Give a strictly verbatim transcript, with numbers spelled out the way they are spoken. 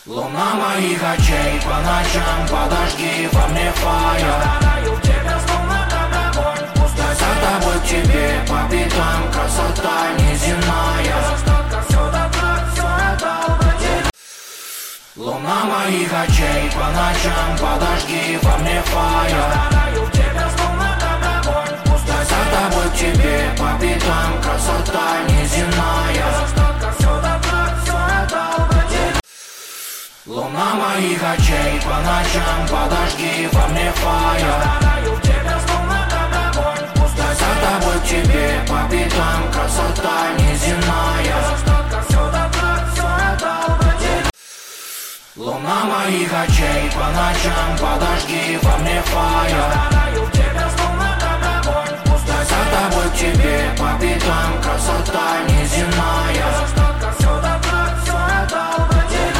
Луна моих очей, по ночам подожги во мне фаер. Я гораю в тебе, словно как огонь в пустоте. За тобой к тебе по пятам, красота неземная. Остатка все до дна, все это обратит. Луна моих очей, по ночам подожги во мне фаер. Я гораю в тебе, словно как огонь в пустоте. За тобой к тебе по пятам, красота неземная. Остатка все до дна, все это обратит. Луна моих очей, по ночам подожги во мне фаер. Я гораю в тебе, словно как огонь в пустоте. За тобой к тебе по пятам, красота неземная. Остатка все до дна, все это обратит. Луна моих очей, по ночам подожги во мне фаер. Я гораю в тебе, словно как огонь в пустоте. За тобой к тебе по пятам, красота неземная.